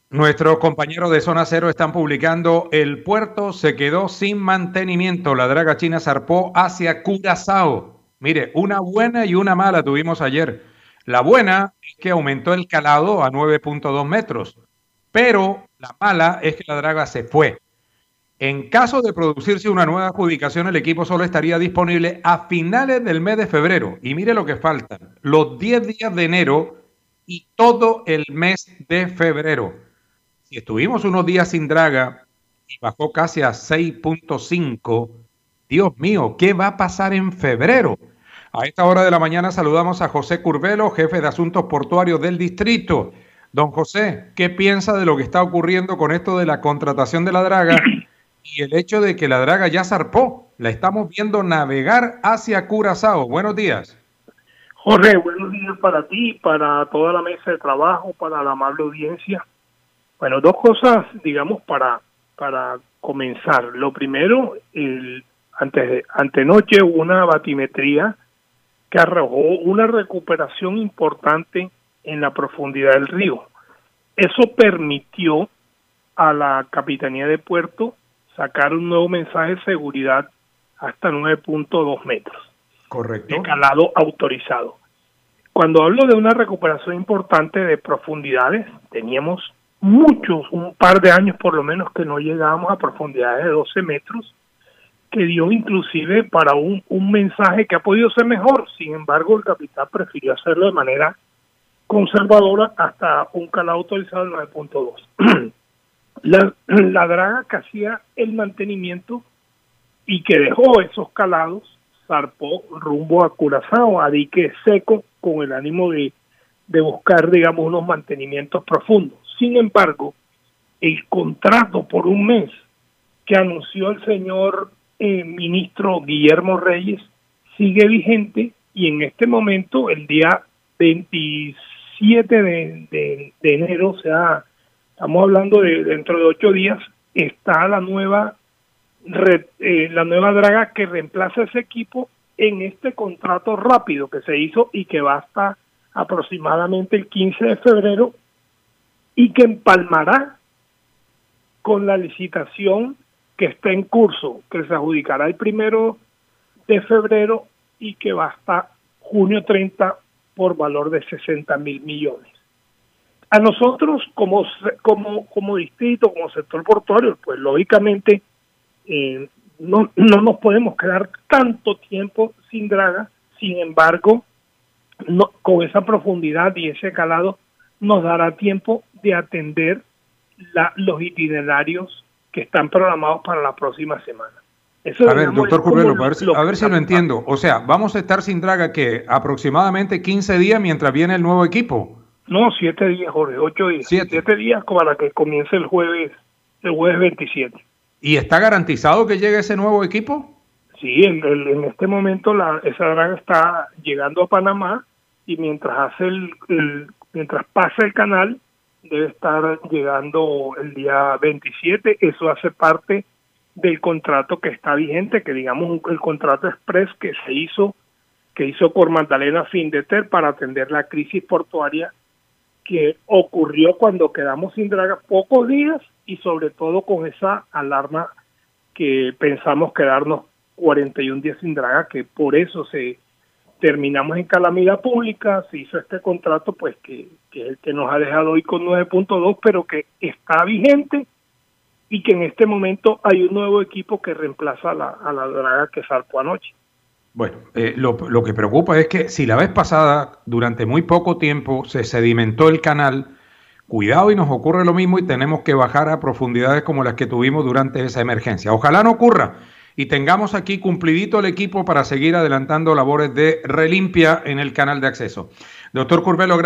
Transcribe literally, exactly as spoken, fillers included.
Nuestros compañeros de Zona Cero están publicando: el puerto se quedó sin mantenimiento. La draga china zarpó hacia Curazao. Mire, una buena y una mala tuvimos ayer. La buena es que aumentó el calado a nueve punto dos metros, pero la mala es que la draga se fue. En caso de producirse una nueva adjudicación, el equipo solo estaría disponible a finales del mes de febrero. Y mire lo que faltan: los diez días de enero y todo el mes de febrero. Si estuvimos unos días sin draga y bajó casi a seis punto cinco, Dios mío, ¿qué va a pasar en febrero? A esta hora de la mañana saludamos a José Curvelo, jefe de asuntos portuarios del distrito. Don José, ¿qué piensa de lo que está ocurriendo con esto de la contratación de la draga y el hecho de que la draga ya zarpó? La estamos viendo navegar hacia Curazao. Buenos días. Jorge, buenos días para ti, para toda la mesa de trabajo, para la amable audiencia. Bueno, dos cosas, digamos, para, para comenzar. Lo primero, el, antes de, antenoche hubo una batimetría que arrojó una recuperación importante en la profundidad del río. Eso permitió a la Capitanía de Puerto sacar un nuevo mensaje de seguridad hasta nueve punto dos metros. Correcto. De calado autorizado. Cuando hablo de una recuperación importante de profundidades, teníamos muchos, un par de años por lo menos, que no llegábamos a profundidades de doce metros, que dio inclusive para un, un mensaje que ha podido ser mejor. Sin embargo, el capitán prefirió hacerlo de manera conservadora hasta un calado autorizado de nueve punto dos. la, la draga que hacía el mantenimiento y que dejó esos calados zarpó rumbo a Curazao, a dique seco, con el ánimo de, de buscar, digamos, unos mantenimientos profundos. Sin embargo, el contrato por un mes que anunció el señor eh, ministro Guillermo Reyes sigue vigente, y en este momento, el día veintisiete de, de, de enero, o sea, estamos hablando de dentro de ocho días, está la nueva Re, eh, la nueva draga que reemplaza ese equipo en este contrato rápido que se hizo y que va hasta aproximadamente el quince de febrero, y que empalmará con la licitación que está en curso, que se adjudicará el primero de febrero y que va hasta junio treinta por valor de sesenta mil millones. A nosotros como, como, como distrito, como sector portuario, pues lógicamente Eh, no, no nos podemos quedar tanto tiempo sin draga. Sin embargo, no, con esa profundidad y ese calado nos dará tiempo de atender la, los itinerarios que están programados para la próxima semana. Eso, a ver, doctor Curvelo, a ver, si, a ver si lo entiendo. O sea, ¿vamos a estar sin draga que aproximadamente quince días mientras viene el nuevo equipo? No, siete días, Jorge, ocho días. Siete, siete días para que comience el jueves, el jueves veintisiete. ¿Y está garantizado que llegue ese nuevo equipo? Sí, en, en este momento la, esa draga está llegando a Panamá, y mientras hace el, el mientras pasa el canal debe estar llegando el día veintisiete. Eso hace parte del contrato que está vigente, que digamos el contrato express que se hizo que hizo por Magdalena Findeter para atender la crisis portuaria que ocurrió cuando quedamos sin draga pocos días, y sobre todo con esa alarma que pensamos quedarnos cuarenta y un días sin draga, que por eso se terminamos en calamidad pública. Se hizo este contrato, pues que, que es el que nos ha dejado hoy con nueve punto dos, pero que está vigente, y que en este momento hay un nuevo equipo que reemplaza a la, a la draga que zarpó anoche. Bueno, eh, lo, lo que preocupa es que si la vez pasada, durante muy poco tiempo, se sedimentó el canal, cuidado y nos ocurre lo mismo y tenemos que bajar a profundidades como las que tuvimos durante esa emergencia. Ojalá no ocurra y tengamos aquí cumplidito el equipo para seguir adelantando labores de relimpia en el canal de acceso. Doctor Curvelo,